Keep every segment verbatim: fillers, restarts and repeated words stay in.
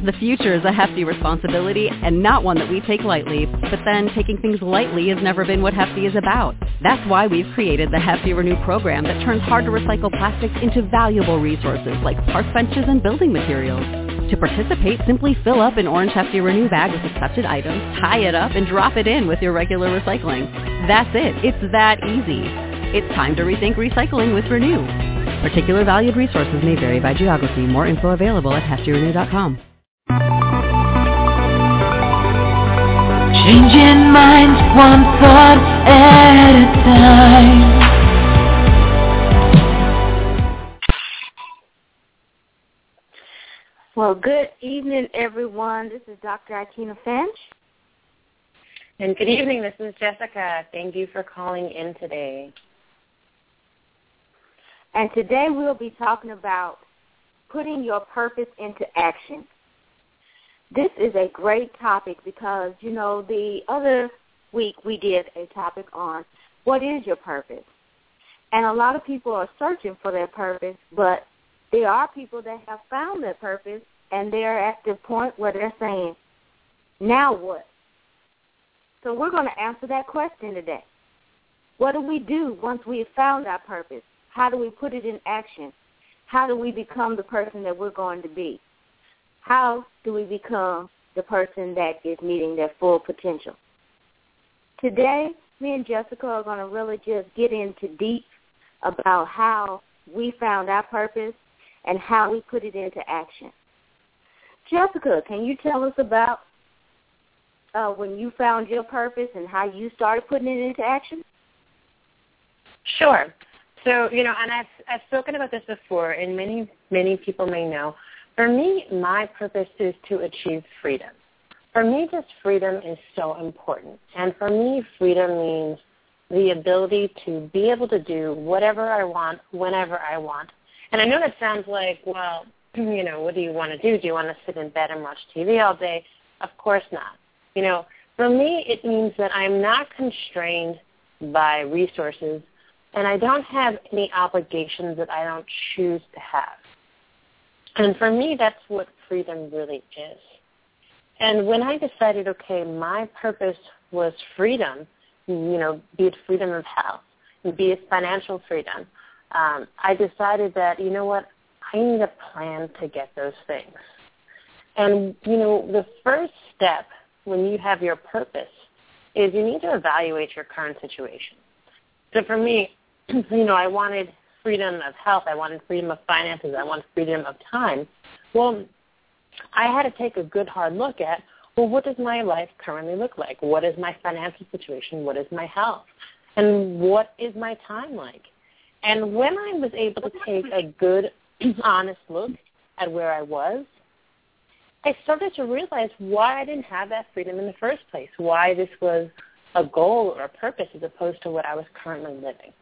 The future is a hefty responsibility and not one that we take lightly, but then taking things lightly has never been what Hefty is about. That's why we've created the Hefty Renew program that turns hard-to-recycle plastics into valuable resources like park benches and building materials. To participate, simply fill up an orange Hefty Renew bag with accepted items, tie it up, and drop it in with your regular recycling. That's it. It's that easy. It's time to rethink recycling with Renew. Particular valued resources may vary by geography. More info available at hefty renew dot com. Changing minds one thought at a time. Well, good evening, everyone. This is Doctor Ikena Finch. And good evening. This is Jessica. Thank you for calling in today. And today we'll be talking about putting your purpose into action. This is a great topic because, you know, the other week we did a topic on what is your purpose. And a lot of people are searching for their purpose, but there are people that have found their purpose, and they're at the point where they're saying, now what? So we're going to answer that question today. What do we do once we have found our purpose? How do we put it in action? How do we become the person that we're going to be? How do we become the person that is meeting their full potential? Today, me and Jessica are going to really just get into deep about how we found our purpose and how we put it into action. Jessica, can you tell us about uh, when you found your purpose and how you started putting it into action? Sure. So, you know, and I've, I've spoken about this before, and many, many people may know. For me, my purpose is to achieve freedom. For me, just freedom is so important. And for me, freedom means the ability to be able to do whatever I want, whenever I want. And I know that sounds like, well, you know, what do you want to do? Do you want to sit in bed and watch T V all day? Of course not. You know, for me, it means that I'm not constrained by resources, and I don't have any obligations that I don't choose to have. And for me, that's what freedom really is. And when I decided, okay, my purpose was freedom, you know, be it freedom of health, be it financial freedom, um, I decided that, you know what, I need a plan to get those things. And, you know, the first step when you have your purpose is you need to evaluate your current situation. So for me, you know, I wanted freedom of health, I wanted freedom of finances, I wanted freedom of time. Well, I had to take a good hard look at, well, what does my life currently look like? What is my financial situation? What is my health? And what is my time like? And when I was able to take a good, honest look at where I was, I started to realize why I didn't have that freedom in the first place, why this was a goal or a purpose as opposed to what I was currently living.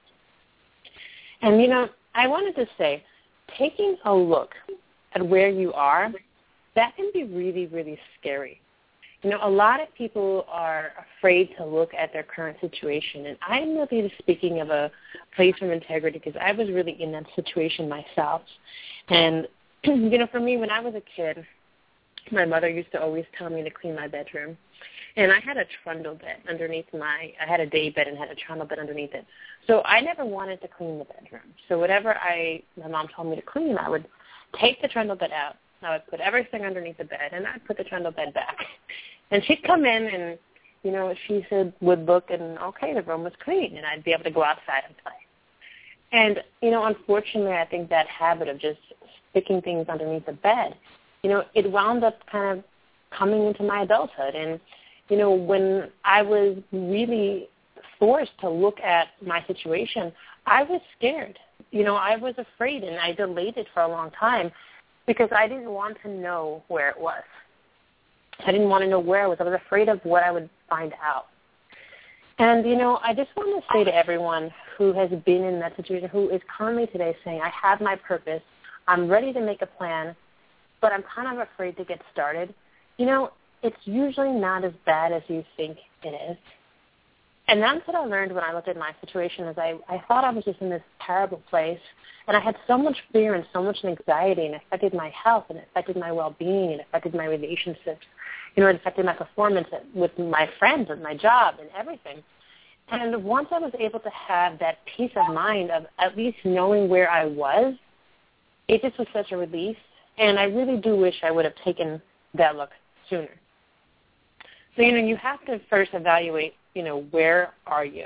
And, you know, I wanted to say, taking a look at where you are, that can be really, really scary. You know, a lot of people are afraid to look at their current situation, and I'm really speaking of a place of integrity because I was really in that situation myself. And, you know, for me, when I was a kid, my mother used to always tell me to clean my bedroom. And I had a trundle bed underneath my, I had a day bed and had a trundle bed underneath it. So I never wanted to clean the bedroom. So whatever I, my mom told me to clean, I would take the trundle bed out. I would put everything underneath the bed, and I'd put the trundle bed back. And she'd come in, and, you know, she said, would look, and, okay, the room was clean, and I'd be able to go outside and play. And, you know, unfortunately, I think that habit of just sticking things underneath the bed, you know, it wound up kind of coming into my adulthood. And, you know, when I was really forced to look at my situation, I was scared. You know, I was afraid, and I delayed it for a long time because I didn't want to know where it was. I didn't want to know where I was. I was afraid of what I would find out. And, you know, I just want to say to everyone who has been in that situation, who is currently today saying, I have my purpose, I'm ready to make a plan, but I'm kind of afraid to get started, you know, it's usually not as bad as you think it is. And that's what I learned when I looked at my situation is I, I thought I was just in this terrible place, and I had so much fear and so much anxiety, and it affected my health, and it affected my well-being, and it affected my relationships. You know, it affected my performance with my friends and my job and everything. And once I was able to have that peace of mind of at least knowing where I was, it just was such a relief. And I really do wish I would have taken that look sooner. So, you know, you have to first evaluate, you know, where are you?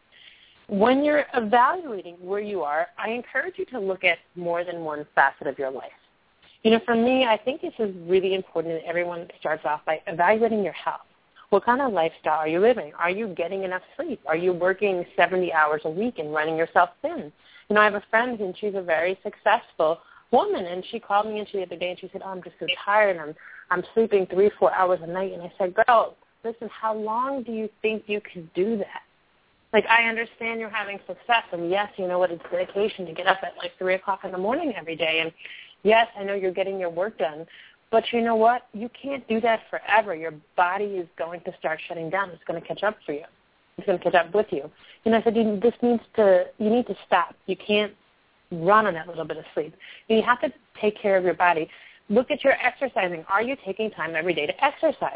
When you're evaluating where you are, I encourage you to look at more than one facet of your life. You know, for me, I think this is really important that everyone starts off by evaluating your health. What kind of lifestyle are you living? Are you getting enough sleep? Are you working seventy hours a week and running yourself thin? You know, I have a friend and she's a very successful woman, and she called me and she the other day and she said, oh, I'm just so tired. I'm I'm sleeping three, four hours a night. And I said, girl, listen, how long do you think you can do that? Like, I understand you're having success, and yes, you know what, it's dedication to get up at like three o'clock in the morning every day. And yes, I know you're getting your work done. But you know what? You can't do that forever. Your body is going to start shutting down. It's going to catch up for you. It's going to catch up with you. And I said, you, this needs to, you need to stop. You can't run on that little bit of sleep. You have to take care of your body. Look at your exercising. Are you taking time every day to exercise?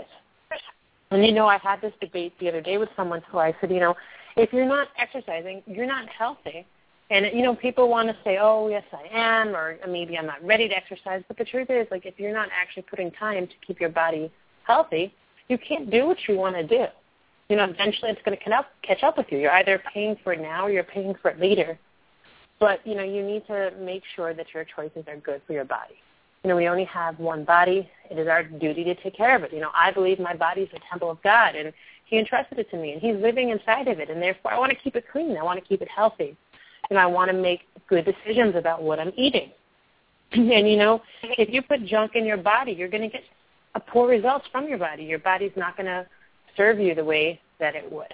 And, you know, I had this debate the other day with someone who I said, you know, if you're not exercising, you're not healthy. And, you know, people want to say, oh, yes, I am, or maybe I'm not ready to exercise. But the truth is, like, if you're not actually putting time to keep your body healthy, you can't do what you want to do. You know, eventually it's going to catch up, catch up with you. You're either paying for it now or you're paying for it later. But, you know, you need to make sure that your choices are good for your body. You know, we only have one body. It is our duty to take care of it. You know, I believe my body is the temple of God, and he entrusted it to me, and he's living inside of it. And therefore, I want to keep it clean. I want to keep it healthy. And I want to make good decisions about what I'm eating. And, you know, if you put junk in your body, you're going to get a poor results from your body. Your body's not going to serve you the way that it would.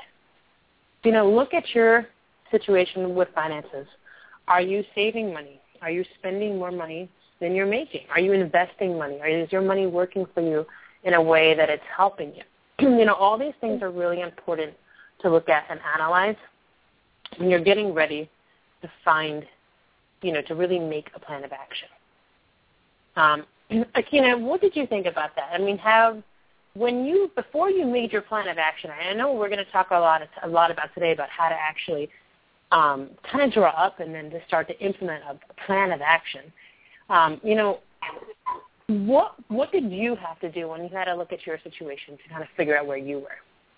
You know, look at your situation with finances. Are you saving money? Are you spending more money than you're making? Are you investing money? Or is your money working for you in a way that it's helping you? You know, all these things are really important to look at and analyze when you're getting ready to find, you know, to really make a plan of action. Um, Akina, what did you think about that? I mean, have, when you, before you made your plan of action, I know we're going to talk a lot, a lot about today about how to actually um, kind of draw up and then to start to implement a, a plan of action. Um, you know, what what did you have to do when you had to look at your situation to kind of figure out where you were?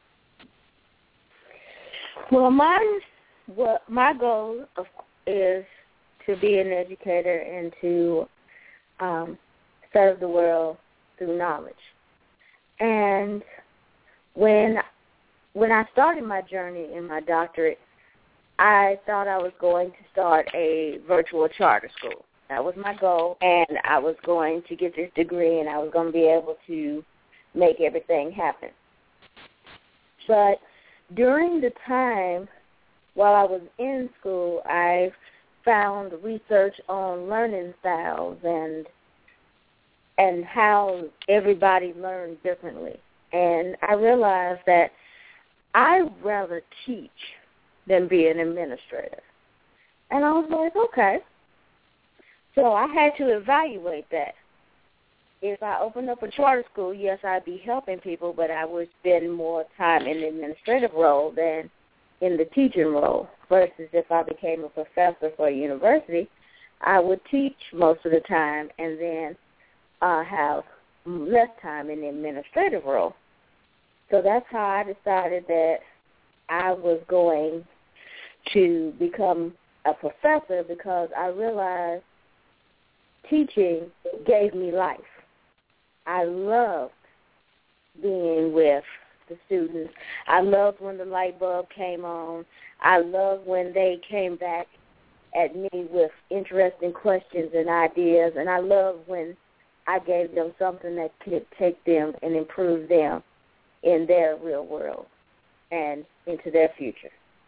Well, mine, well, my goal of, is to be an educator and to um, serve the world through knowledge. And when when I started my journey in my doctorate, I thought I was going to start a virtual charter school. That was my goal, and I was going to get this degree, and I was going to be able to make everything happen. But during the time while I was in school, I found research on learning styles and and how everybody learns differently. And I realized that I'd rather teach than be an administrator. And I was like, okay. So I had to evaluate that. If I opened up a charter school, yes, I'd be helping people, but I would spend more time in the administrative role than in the teaching role. Versus if I became a professor for a university, I would teach most of the time and then uh, have less time in the administrative role. So that's how I decided that I was going to become a professor, because I realized teaching gave me life. I loved being with the students. I loved when the light bulb came on. I loved when they came back at me with interesting questions and ideas, and I loved when I gave them something that could take them and improve them in their real world and into their future.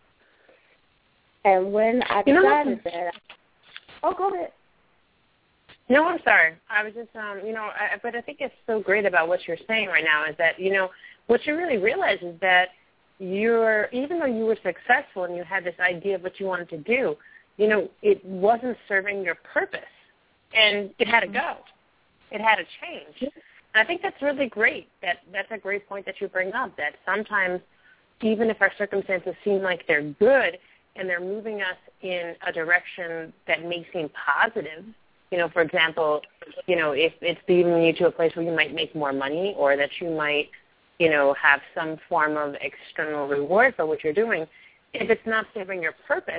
And when I decided you know, that, oh, go ahead. No, I'm sorry. I was just, um, you know, I, but I think it's so great about what you're saying right now is that, you know, what you really realize is that you're, even though you were successful and you had this idea of what you wanted to do, you know, it wasn't serving your purpose, and it had to go. It had to change. And I think that's really great. That That's a great point that you bring up, that sometimes even if our circumstances seem like they're good and they're moving us in a direction that may seem positive, you know, for example, you know, if it's leading you to a place where you might make more money or that you might, you know, have some form of external reward for what you're doing, if it's not serving your purpose,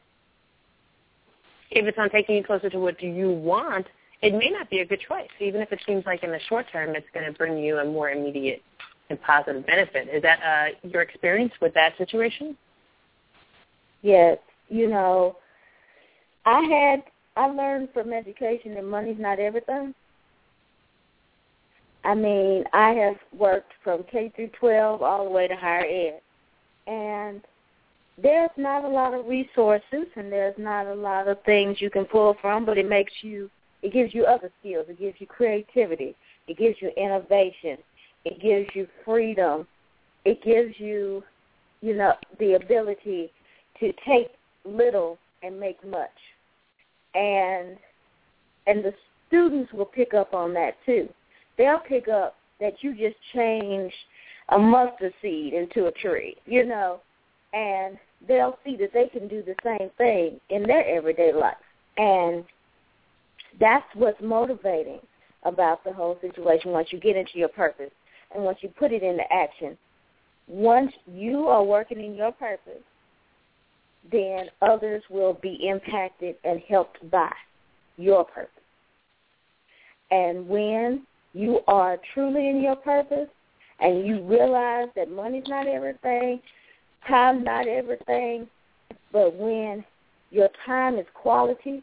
if it's not taking you closer to what you want, it may not be a good choice, even if it seems like in the short term it's going to bring you a more immediate and positive benefit. Is that uh, your experience with that situation? Yes. You know, I had, I learned from education that money's not everything. I mean, I have worked from K through twelve all the way to higher ed, and there's not a lot of resources and there's not a lot of things you can pull from, but it makes you, it gives you other skills. It gives you creativity. It gives you innovation. It gives you freedom. It gives you, you know, the ability to take little and make much. And and the students will pick up on that too. They'll pick up that you just changed a mustard seed into a tree, you know, and they'll see that they can do the same thing in their everyday life. And that's what's motivating about the whole situation once you get into your purpose and once you put it into action. Once you are working in your purpose, then others will be impacted and helped by your purpose. And when you are truly in your purpose and you realize that money's not everything, time's not everything, but when your time is quality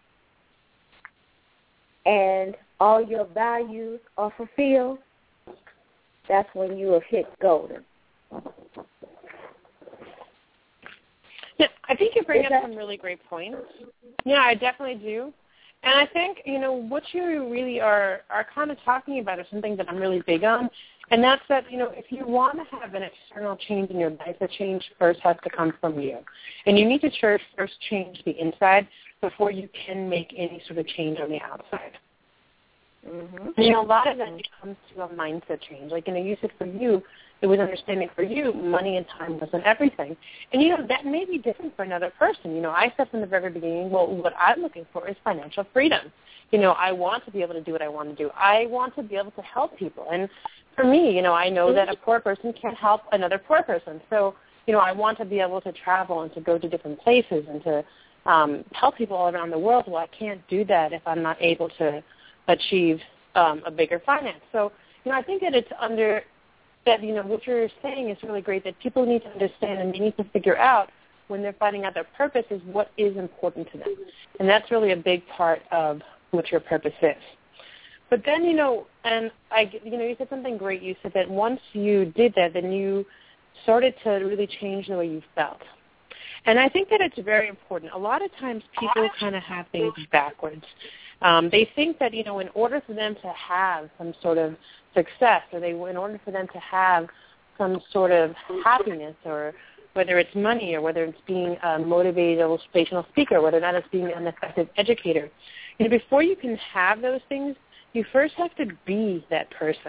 and all your values are fulfilled, that's when you have hit golden. Yeah, I think you bring up some really great points. Yeah, I definitely do. And I think, you know, what you really are, are kind of talking about is something that I'm really big on, and that's that, you know, if you want to have an external change in your life, the change first has to come from you. And you need to first change the inside before you can make any sort of change on the outside. Mm-hmm. You know, a lot of that comes to a mindset change. Like, you know, you said for you, it was understanding for you, money and time wasn't everything. And, you know, that may be different for another person. You know, I said from the very beginning, well, what I'm looking for is financial freedom. You know, I want to be able to do what I want to do. I want to be able to help people. And for me, you know, I know that a poor person can't help another poor person. So, you know, I want to be able to travel and to go to different places and to um, help people all around the world. Well, I can't do that if I'm not able to achieve um, a bigger finance. So, you know, I think that it's under that, you know, what you're saying is really great, that people need to understand and they need to figure out when they're finding out their purpose is what is important to them. And that's really a big part of what your purpose is. But then, you know, and I, you know, you said something great. You said that once you did that, then you started to really change the way you felt. And I think that it's very important. A lot of times people kind of have things backwards. Um, they think that, you know, in order for them to have some sort of success, or they, in order for them to have some sort of happiness, or whether it's money, or whether it's being a motivated motivational speaker, whether or not it's being an effective educator, you know, before you can have those things, you first have to be that person.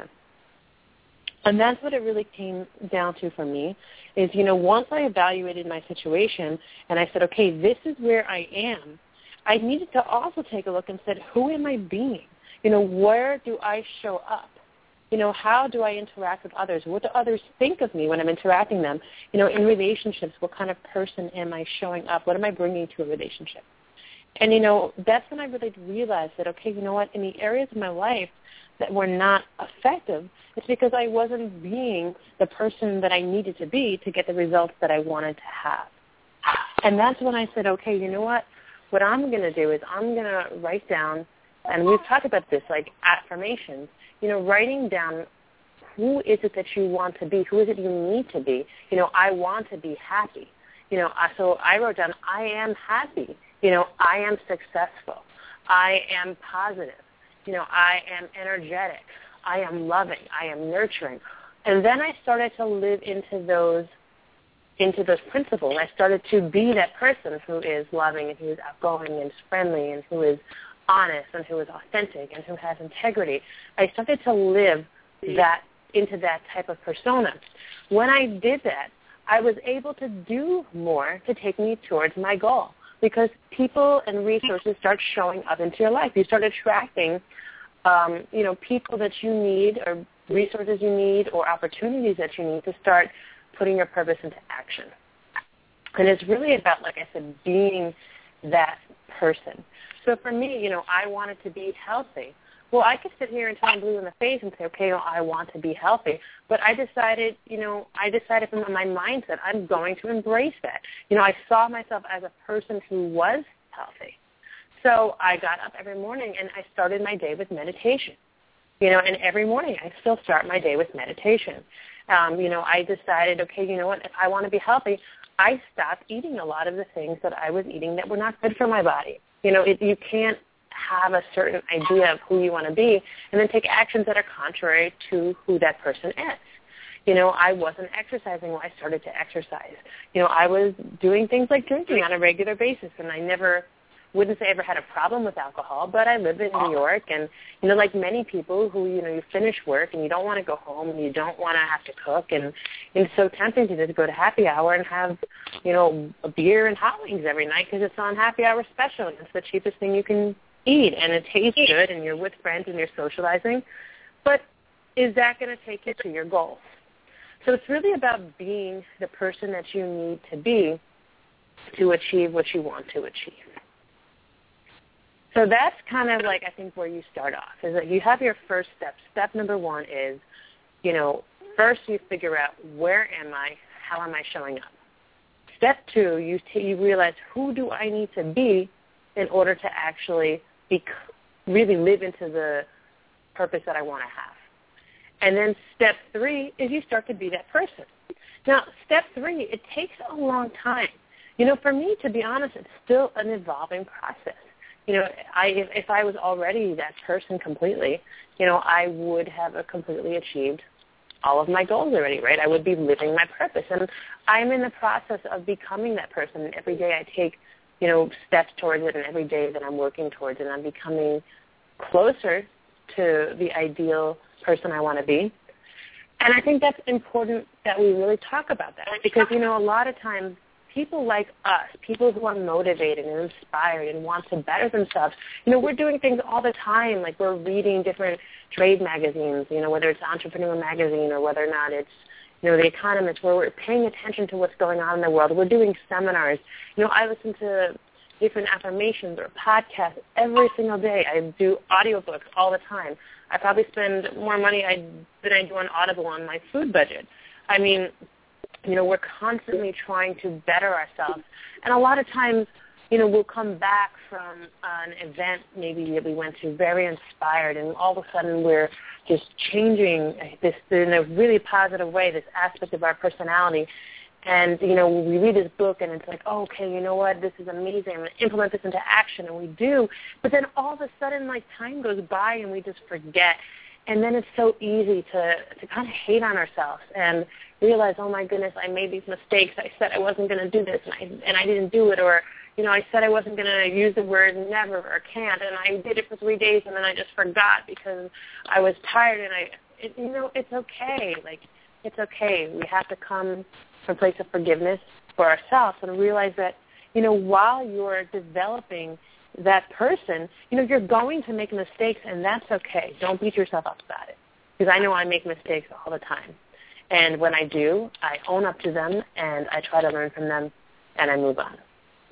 And that's what it really came down to for me, is, you know, once I evaluated my situation and I said, okay, this is where I am, I needed to also take a look and said, who am I being? You know, where do I show up? You know, how do I interact with others? What do others think of me when I'm interacting them? You know, in relationships, what kind of person am I showing up? What am I bringing to a relationship? And, you know, that's when I really realized that, okay, you know what, in the areas of my life that were not effective, it's because I wasn't being the person that I needed to be to get the results that I wanted to have. And that's when I said, okay, you know what, what I'm going to do is I'm going to write down, and we've talked about this, like affirmations, you know, writing down who is it that you want to be, who is it you need to be. You know, I want to be happy. You know, so I wrote down, I am happy. You know, I am successful. I am positive. You know, I am energetic. I am loving. I am nurturing. And then I started to live into those into those principles. I started to be that person who is loving and who is outgoing and friendly and who is honest and who is authentic and who has integrity. I started to live that into that type of persona. When I did that, I was able to do more to take me towards my goal because people and resources start showing up into your life. You start attracting, um, you know, people that you need or resources you need or opportunities that you need to start putting your purpose into action. And it's really about, like I said, being that person. So for me, you know, I wanted to be healthy. Well, I could sit here until I'm blue in the face and say, okay, well, I want to be healthy. But I decided, you know, I decided from my mindset, I'm going to embrace that. You know, I saw myself as a person who was healthy. So I got up every morning and I started my day with meditation. You know, and every morning I still start my day with meditation. Um, you know, I decided, okay, you know what, if I want to be healthy, I stopped eating a lot of the things that I was eating that were not good for my body. You know, it, you can't have a certain idea of who you want to be and then take actions that are contrary to who that person is. You know, I wasn't exercising when I started to exercise. You know, I was doing things like drinking on a regular basis, and I never, wouldn't say I ever had a problem with alcohol, but I live in New York, and, you know, like many people who, you know, you finish work and you don't want to go home and you don't want to have to cook, and it's so tempting to just go to happy hour and have, you know, a beer and hot wings every night because it's on happy hour special, and it's the cheapest thing you can eat, and it tastes good, and you're with friends and you're socializing. But is that going to take you to your goals? So it's really about being the person that you need to be to achieve what you want to achieve. So that's kind of like, I think, where you start off, is that you have your first step. Step number one is, you know, first you figure out, where am I? How am I showing up? Step two, you, t- you realize, who do I need to be in order to actually be, really live into the purpose that I want to have? And then step three is you start to be that person. Now, step three, it takes a long time. You know, for me, to be honest, it's still an evolving process. You know, I if, if I was already that person completely, you know, I would have a completely achieved all of my goals already, right? I would be living my purpose. And I'm in the process of becoming that person. And every day I take, you know, steps towards it, and every day that I'm working towards it, I'm becoming closer to the ideal person I want to be. And I think that's important that we really talk about that, because, you know, a lot of times people like us, people who are motivated and inspired and want to better themselves, you know, we're doing things all the time, like we're reading different trade magazines, you know, whether it's Entrepreneur Magazine or whether or not it's, you know, The Economist, where we're paying attention to what's going on in the world. We're doing seminars. You know, I listen to different affirmations or podcasts every single day. I do audiobooks all the time. I probably spend more money I, than I do on Audible on my food budget. I mean, you know, we're constantly trying to better ourselves. And a lot of times, you know, we'll come back from an event maybe that we went to very inspired, and all of a sudden we're just changing this in a really positive way, this aspect of our personality. And, you know, we read this book and it's like, oh, okay, you know what, this is amazing. I'm going to implement this into action, and we do. But then all of a sudden, like, time goes by and we just forget. And then it's so easy to, to kind of hate on ourselves and realize, oh, my goodness, I made these mistakes. I said I wasn't going to do this, and I, and I didn't do it. Or, you know, I said I wasn't going to use the word never or can't, and I did it for three days, and then I just forgot because I was tired. And, I, it, you know, it's okay. Like, it's okay. We have to come from a place of forgiveness for ourselves and realize that, you know, while you're developing that person, you know, you're going to make mistakes, and that's okay. Don't beat yourself up about it, because I know I make mistakes all the time. And when I do, I own up to them, and I try to learn from them, and I move on.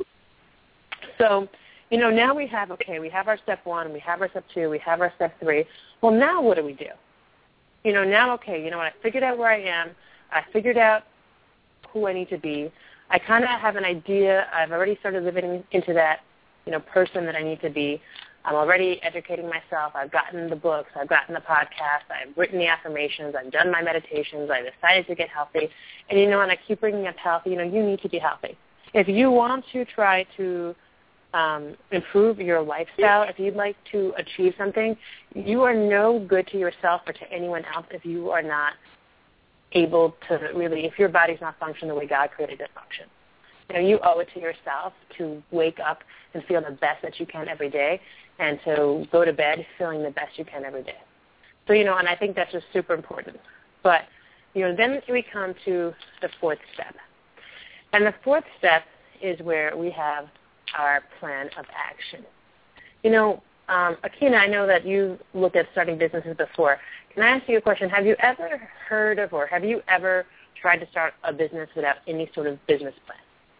So, you know, now we have, okay, we have our step one, we have our step two, we have our step three. Well, now what do we do? You know, now, okay, you know what, I figured out where I am. I figured out who I need to be. I kind of have an idea. I've already started living into that, you know, person that I need to be. I'm already educating myself. I've gotten the books. I've gotten the podcast. I've written the affirmations. I've done my meditations. I decided to get healthy. And, you know, and I keep bringing up healthy. You know, you need to be healthy. If you want to try to um, improve your lifestyle, if you'd like to achieve something, you are no good to yourself or to anyone else if you are not able to really, if your body's not functioning the way God created it to function. You know, you owe it to yourself to wake up and feel the best that you can every day and to go to bed feeling the best you can every day. So, you know, and I think that's just super important. But, you know, then we come to the fourth step. And the fourth step is where we have our plan of action. You know, um, Akina, I know that you looked at starting businesses before. Can I ask you a question? Have you ever heard of or have you ever tried to start a business without any sort of business plan?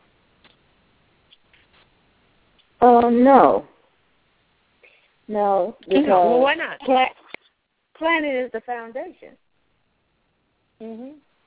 Oh, uh, no. No. Because well, why not? Plan- planning is the foundation. Mm-hmm.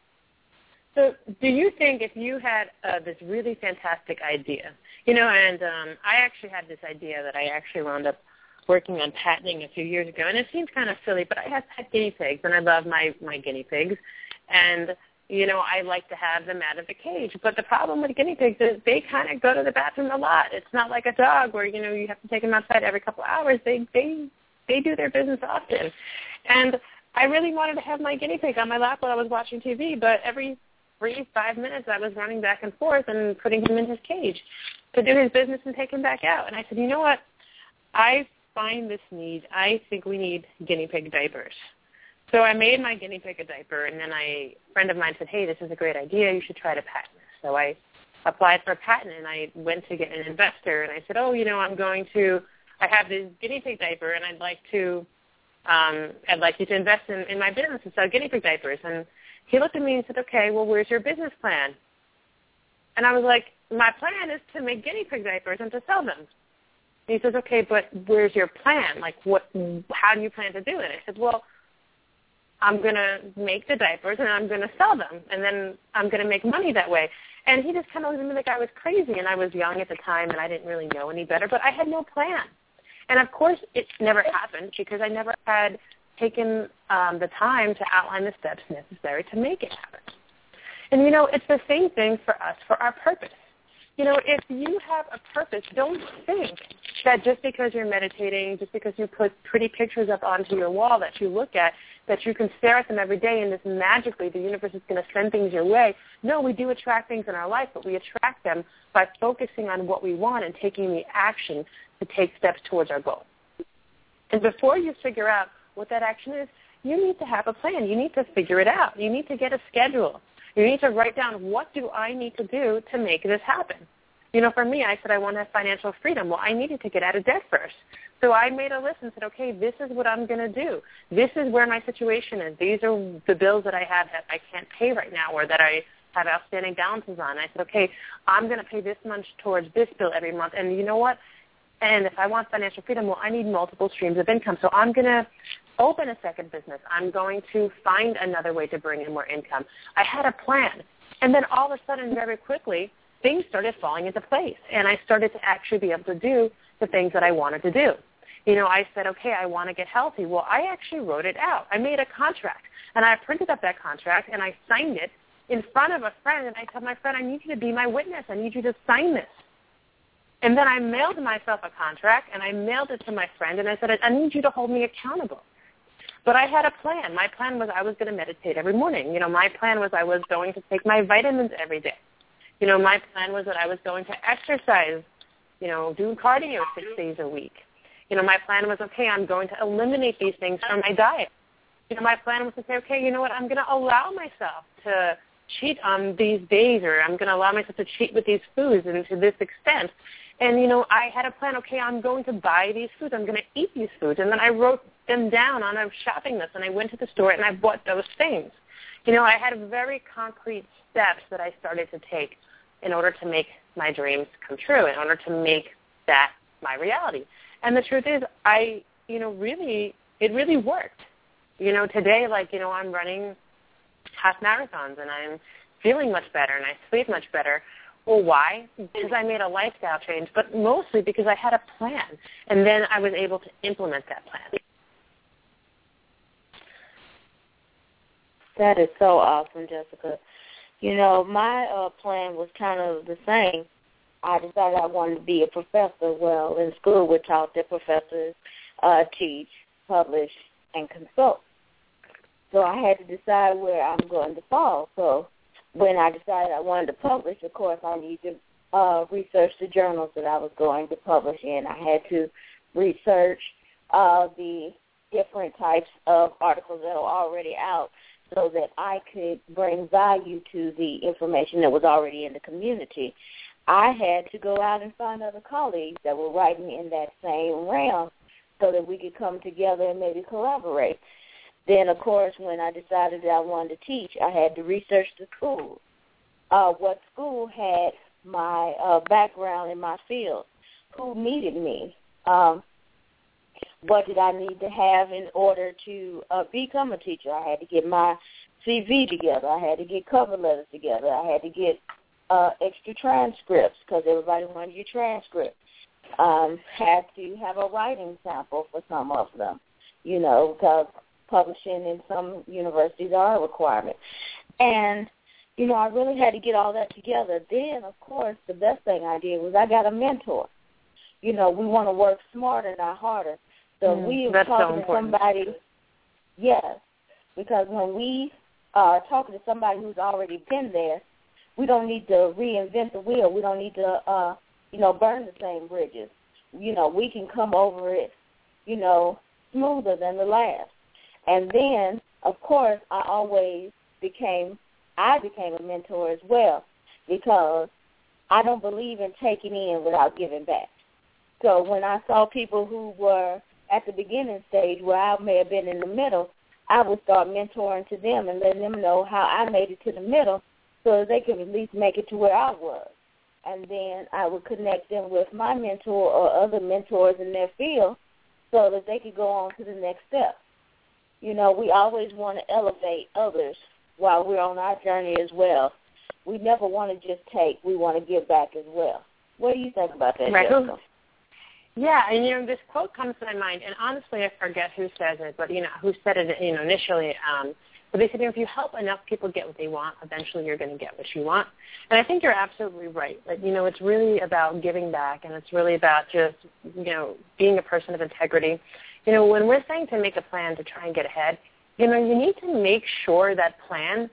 So do you think if you had uh, this really fantastic idea, you know, and um, I actually had this idea that I actually wound up working on patenting a few years ago, and it seems kind of silly, but I have pet guinea pigs, and I love my, my guinea pigs, and, you know, I like to have them out of the cage. But the problem with guinea pigs is they kind of go to the bathroom a lot. It's not like a dog where, you know, you have to take them outside every couple of hours. They, they, they do their business often. And I really wanted to have my guinea pig on my lap while I was watching T V, but every three, five minutes I was running back and forth and putting him in his cage to do his business and take him back out. And I said, you know what? I find this need. I think we need guinea pig diapers. So I made my guinea pig a diaper, and then I, a friend of mine said, hey, this is a great idea. You should try to patent this. So I applied for a patent, and I went to get an investor, and I said, oh, you know, I'm going to, I have this guinea pig diaper, and I'd like to, um, I'd like you to invest in, in my business and sell guinea pig diapers. And he looked at me and said, okay, well, where's your business plan? And I was like, my plan is to make guinea pig diapers and to sell them. And he says, okay, but where's your plan? Like, what? How do you plan to do it? I said, well, I'm going to make the diapers and I'm going to sell them, and then I'm going to make money that way. And he just kind of looked at me like I was crazy, and I was young at the time, and I didn't really know any better, but I had no plan. And, of course, it never happened because I never had taken um, the time to outline the steps necessary to make it happen. And, you know, it's the same thing for us, for our purpose. You know, if you have a purpose, don't think that just because you're meditating, just because you put pretty pictures up onto your wall that you look at, that you can stare at them every day and this magically the universe is going to send things your way. No, we do attract things in our life, but we attract them by focusing on what we want and taking the action to take steps towards our goal. And before you figure out what that action is, you need to have a plan. You need to figure it out. You need to get a schedule. You need to write down, what do I need to do to make this happen? You know, for me, I said I want to have financial freedom. Well, I needed to get out of debt first. So I made a list and said, okay, this is what I'm going to do. This is where my situation is. These are the bills that I have that I can't pay right now or that I have outstanding balances on. I said, okay, I'm going to pay this much towards this bill every month. And you know what? And if I want financial freedom, well, I need multiple streams of income. So I'm going to open a second business. I'm going to find another way to bring in more income. I had a plan. And then all of a sudden, very quickly, things started falling into place. And I started to actually be able to do the things that I wanted to do. You know, I said, okay, I want to get healthy. Well, I actually wrote it out. I made a contract. And I printed up that contract, and I signed it in front of a friend. And I told my friend, I need you to be my witness. I need you to sign this. And then I mailed myself a contract, and I mailed it to my friend, and I said, I need you to hold me accountable. But I had a plan. My plan was I was going to meditate every morning. You know, my plan was I was going to take my vitamins every day. You know, my plan was that I was going to exercise, you know, do cardio six days a week. You know, my plan was, okay, I'm going to eliminate these things from my diet. You know, my plan was to say, okay, you know what, I'm going to allow myself to cheat on these days, or I'm going to allow myself to cheat with these foods and to this extent. And, you know, I had a plan, okay, I'm going to buy these foods. I'm going to eat these foods. And then I wrote them down on a shopping list, and I went to the store and I bought those things. You know, I had very concrete steps that I started to take in order to make my dreams come true, in order to make that my reality. And the truth is, I, you know, really, it really worked. You know, today, like, you know, I'm running half marathons and I'm feeling much better and I sleep much better. Well, why? Because I made a lifestyle change, but mostly because I had a plan, and then I was able to implement that plan. That is so awesome, Jessica. You know, my uh, plan was kind of the same. I decided I wanted to be a professor. Well, in school we're taught that professors uh, teach, publish, and consult. So I had to decide where I'm going to fall. So when I decided I wanted to publish, of course, I needed to uh, research the journals that I was going to publish in. I had to research uh, the different types of articles that are already out so that I could bring value to the information that was already in the community. I had to go out and find other colleagues that were writing in that same realm so that we could come together and maybe collaborate. Then, of course, when I decided that I wanted to teach, I had to research the school, uh, what school had my uh, background in my field, who needed me, um, what did I need to have in order to uh, become a teacher. I had to get my C V together. I had to get cover letters together. I had to get uh, extra transcripts because everybody wanted your transcript. Um, had to have a writing sample for some of them, you know, because publishing in some universities are a requirement. And, you know, I really had to get all that together. Then, of course, the best thing I did was I got a mentor. You know, we want to work smarter, not harder. So mm, we were talking so to somebody, yes, because when we are talking to somebody who's already been there, we don't need to reinvent the wheel. We don't need to, uh, you know, burn the same bridges. You know, we can come over it, you know, smoother than the last. And then, of course, I always became, I became a mentor as well because I don't believe in taking in without giving back. So when I saw people who were at the beginning stage where I may have been in the middle, I would start mentoring to them and letting them know how I made it to the middle so that they could at least make it to where I was. And then I would connect them with my mentor or other mentors in their field so that they could go on to the next step. You know, we always want to elevate others while we're on our journey as well. We never want to just take. We want to give back as well. What do you think about that, right. Jessica? Yeah, and, you know, this quote comes to my mind, and honestly, I forget who says it, but, you know, who said it, you know, initially. Um, but they said, you know, if you help enough people get what they want, eventually you're going to get what you want. And I think you're absolutely right. Like, you know, it's really about giving back, and it's really about just, you know, being a person of integrity. You know, when we're saying to make a plan to try and get ahead, you know, you need to make sure that plan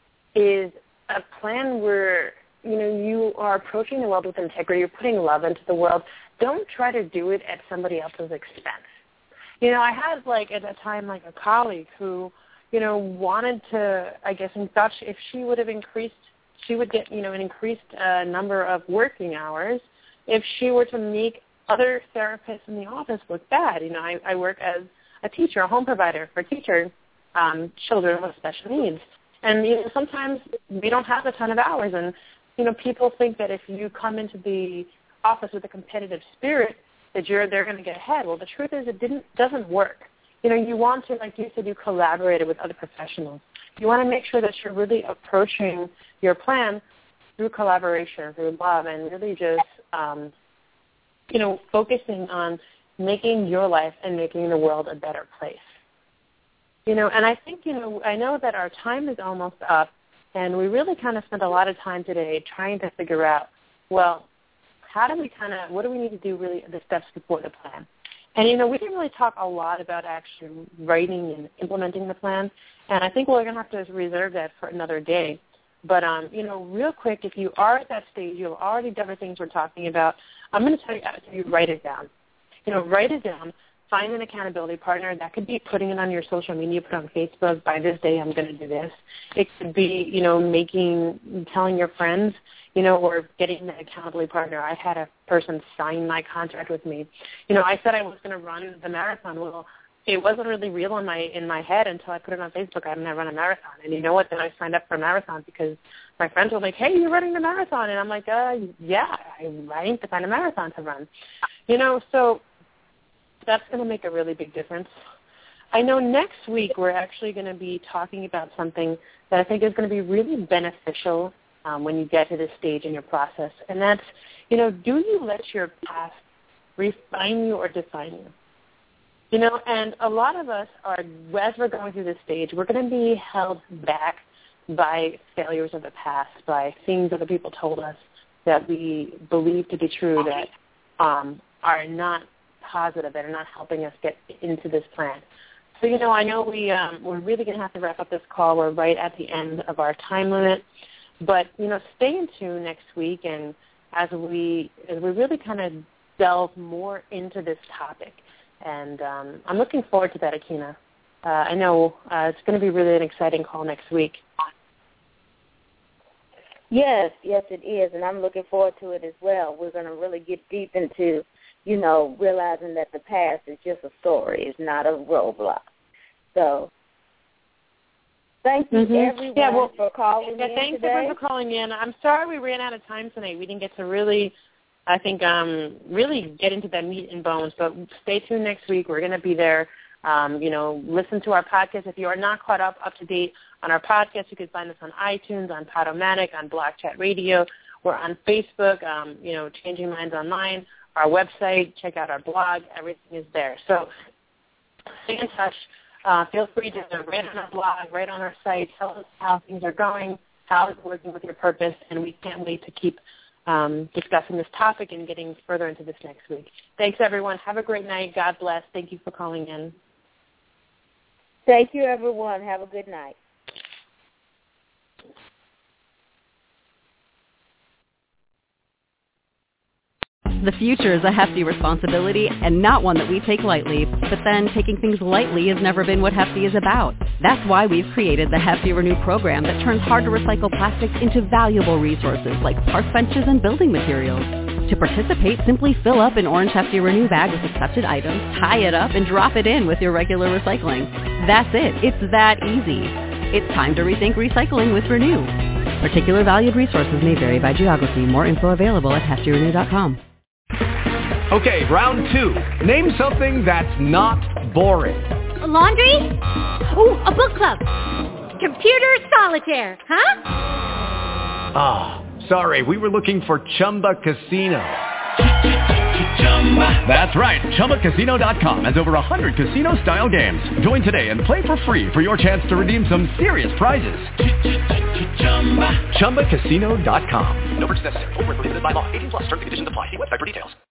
is a plan where, you know, you are approaching the world with integrity. You're putting love into the world. Don't try to do it at somebody else's expense. You know, I had, like, at that time, like, a colleague who, you know, wanted to, I guess, and thought if she would have increased, she would get, you know, an increased uh, number of working hours if she were to make other therapists in the office look bad. You know, I, I work as a teacher, a home provider for teachers, um, children with special needs. And, you know, sometimes we don't have a ton of hours. And, you know, people think that if you come into the office with a competitive spirit, that you're they're going to get ahead. Well, the truth is it didn't doesn't work. You know, you want to, like you said, you collaborated with other professionals. You want to make sure that you're really approaching your plan through collaboration, through love, and really just, um, you know, focusing on making your life and making the world a better place. You know, and I think, you know, I know that our time is almost up, and we really kind of spent a lot of time today trying to figure out, well, how do we kind of, what do we need to do really, the steps before the plan? And, you know, we didn't really talk a lot about actually writing and implementing the plan, and I think we're going to have to reserve that for another day. But, um, you know, real quick, if you are at that stage, you've already done the things we're talking about, I'm going to tell you how to write it down. You know, write it down. Find an accountability partner. That could be putting it on your social media, put on Facebook, by this day I'm going to do this. It could be, you know, making, telling your friends, you know, or getting an accountability partner. I had a person sign my contract with me. You know, I said I was going to run the marathon. Well, it wasn't really real in my in my head until I put it on Facebook. I'm going to run a marathon. And you know what? Then I signed up for a marathon because my friends were like, hey, you're running the marathon. And I'm like, uh, yeah, I, I need to find a marathon to run. You know, so that's going to make a really big difference. I know next week we're actually going to be talking about something that I think is going to be really beneficial um, when you get to this stage in your process, and that's, you know, do you let your past refine you or define you? You know, and a lot of us are, as we're going through this stage, we're going to be held back by failures of the past, by things other people told us that we believe to be true that um, are not positive, that are not helping us get into this plan. So, you know, I know we, um, we're really going to have to wrap up this call. We're right at the end of our time limit. But, you know, stay in tune next week, and as we as we really kind of delve more into this topic. And um, I'm looking forward to that, Akina. Uh, I know uh, it's going to be really an exciting call next week. Yes, yes, it is, and I'm looking forward to it as well. We're going to really get deep into, you know, realizing that the past is just a story. It's not a roadblock. So thank you, mm-hmm. everyone, yeah, well, for calling yeah, in thanks today. everyone for calling in. I'm sorry we ran out of time tonight. We didn't get to really, I think, um, really get into that meat and bones. But stay tuned next week. We're going to be there. Um, you know, listen to our podcast. If you are not caught up, up to date on our podcast, you can find us on iTunes, on Podomatic, on Blog Chat Radio. We're on Facebook, um, you know, Changing Minds Online, our website. Check out our blog. Everything is there. So stay in touch. Uh, feel free to write on our blog, write on our site, tell us how things are going, how it's working with your purpose, and we can't wait to keep um, discussing this topic and getting further into this next week. Thanks, everyone. Have a great night. God bless. Thank you for calling in. Thank you, everyone. Have a good night. The future is a hefty responsibility and not one that we take lightly, but then taking things lightly has never been what Hefty is about. That's why we've created the Hefty Renew program that turns hard-to-recycle plastics into valuable resources like park benches and building materials. To participate, simply fill up an orange Hefty Renew bag with accepted items, tie it up, and drop it in with your regular recycling. That's it. It's that easy. It's time to rethink recycling with Renew. Particular valued resources may vary by geography. More info available at hefty renew dot com. Okay, round two. Name something that's not boring. A laundry? Ooh, a book club. Computer solitaire, huh? Ah, oh, sorry, we were looking for Chumba Casino. That's right, Chumba Casino dot com has over one hundred casino-style games. Join today and play for free for your chance to redeem some serious prizes. Chumba Casino dot com. No purchase necessary. Void where prohibited by law. eighteen plus. Terms and conditions apply. See website for details.